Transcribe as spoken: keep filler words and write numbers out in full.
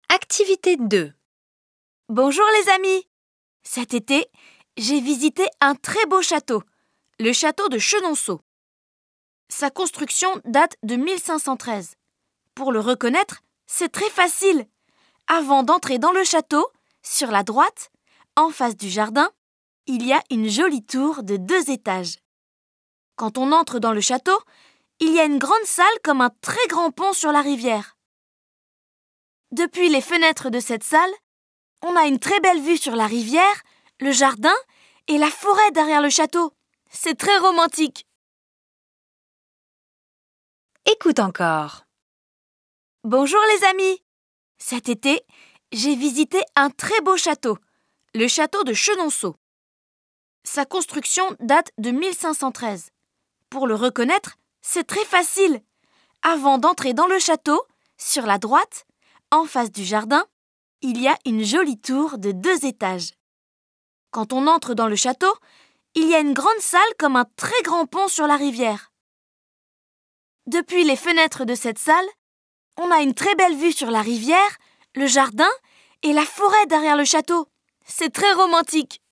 Activité deux. Bonjour les amis! Cet été, j'ai visité un très beau château, le château de Chenonceau. Sa construction date de mille cinq cent treize. Pour le reconnaître, c'est très facile. Avant d'entrer dans le château, sur la droite, en face du jardin, il y a une jolie tour de deux étages. Quand on entre dans le château, il y a une grande salle comme un très grand pont sur la rivière. Depuis les fenêtres de cette salle, on a une très belle vue sur la rivière, le jardin et la forêt derrière le château. C'est très romantique. Écoute encore. Bonjour les amis! Cet été, j'ai visité un très beau château, le château de Chenonceau. Sa construction date de mille cinq cent treize. Pour le reconnaître, c'est très facile. Avant d'entrer dans le château, sur la droite, en face du jardin, il y a une jolie tour de deux étages. Quand on entre dans le château, il y a une grande salle comme un très grand pont sur la rivière. Depuis les fenêtres de cette salle, on a une très belle vue sur la rivière, le jardin et la forêt derrière le château. C'est très romantique.